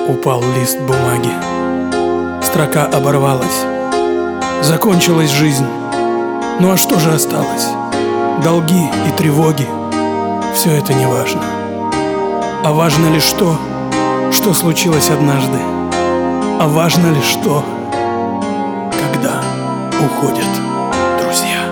Упал лист бумаги, строка оборвалась, закончилась жизнь. Ну а что же осталось? Долги и тревоги. Все это не важно. А важно лишь то, что случилось однажды. А важно лишь то, когда уходят друзья.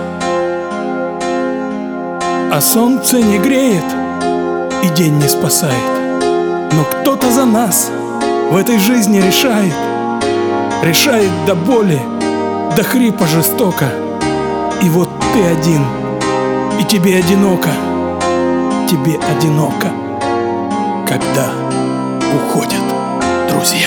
А солнце не греет, и день не спасает, но кто-то за нас в этой жизни решает. Решает до боли, до хрипа жестоко. И вот ты один, и тебе одиноко. Тебе одиноко, когда уходят друзья.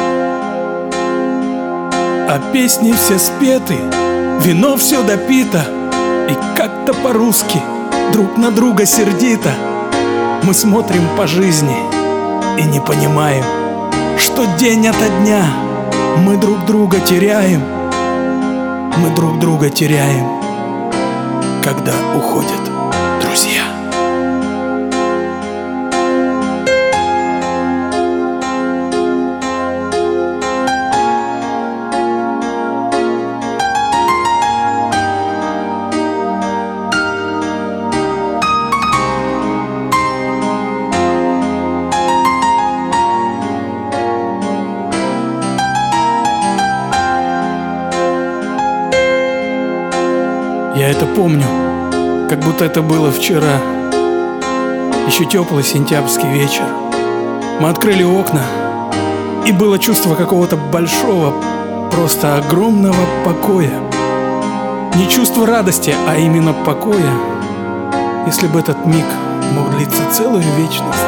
А песни все спеты, вино все допито, и как-то по-русски друг на друга сердито мы смотрим по жизни и не понимаем, что день ото дня мы друг друга теряем. Мы друг друга теряем, когда уходят друзья. Я это помню, как будто это было вчера. Еще теплый сентябрьский вечер. Мы открыли окна, и было чувство какого-то большого, просто огромного покоя. Не чувство радости, а именно покоя. Если бы этот миг мог длиться целую вечность.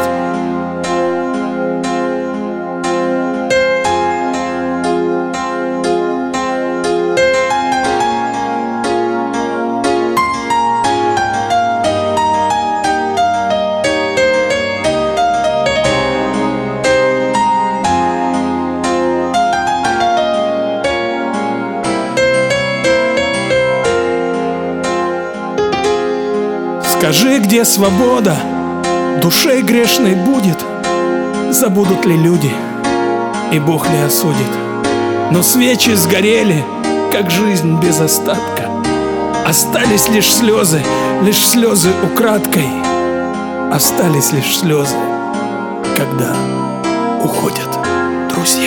Скажи, где свобода душе грешной будет? Забудут ли люди, и Бог ли осудит? Но свечи сгорели, как жизнь без остатка. Остались лишь слезы украдкой. Остались лишь слезы, когда уходят друзья.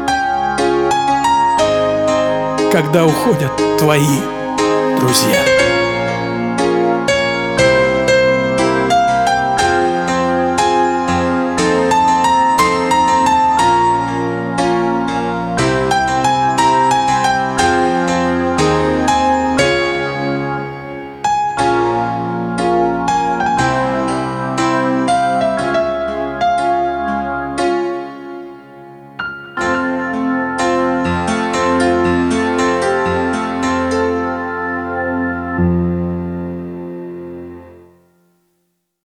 Когда уходят твои друзья.